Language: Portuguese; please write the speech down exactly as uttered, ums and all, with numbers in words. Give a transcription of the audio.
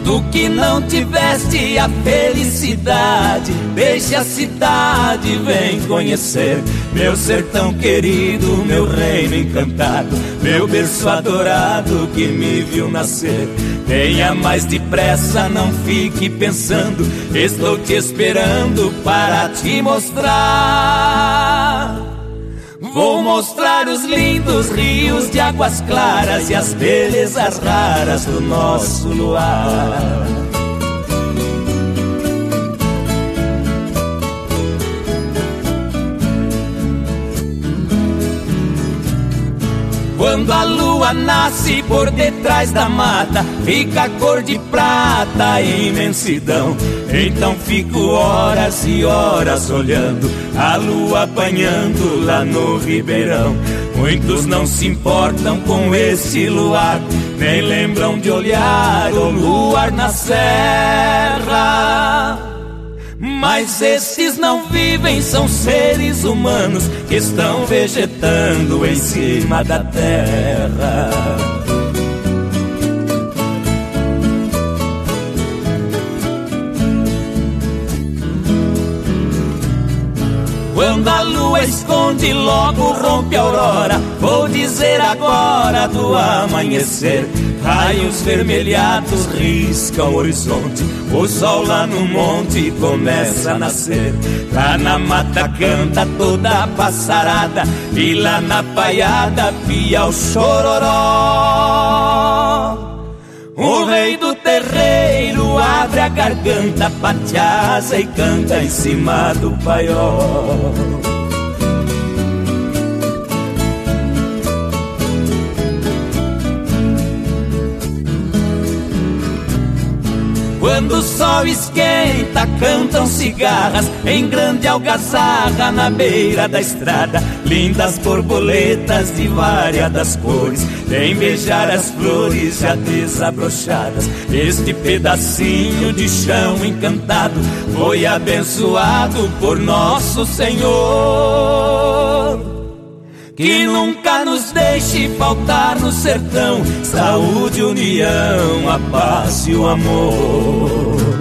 Tu que não tiveste a felicidade, deixe a cidade, vem conhecer meu sertão querido, meu reino encantado, meu berço adorado que me viu nascer. Venha mais depressa, não fique pensando, estou te esperando para te mostrar. Vou mostrar os lindos rios de águas claras e as belezas raras do nosso luar. Quando a lua nasce por detrás da mata, fica a cor de prata e imensidão. Então fico horas e horas olhando a lua apanhando lá no ribeirão. Muitos não se importam com esse luar, nem lembram de olhar o luar na serra. Mas esses não vivem, são seres humanos que estão vegetando em cima da terra. Quando a lua esconde, logo rompe a aurora. Vou dizer agora do amanhecer. Raios vermelhados riscam o horizonte. O sol lá no monte começa a nascer. Lá na mata canta toda a passarada, e lá na paiada pia o chororó. O rei do terreiro abre a garganta, bate a asa e canta em cima do paiol. Quando o sol esquenta, cantam cigarras em grande algazarra na beira da estrada. Lindas borboletas de variadas cores vêm beijar as flores já desabrochadas. Este pedacinho de chão encantado foi abençoado por nosso Senhor. Que nunca nos deixe faltar no sertão saúde, união, a paz e o amor.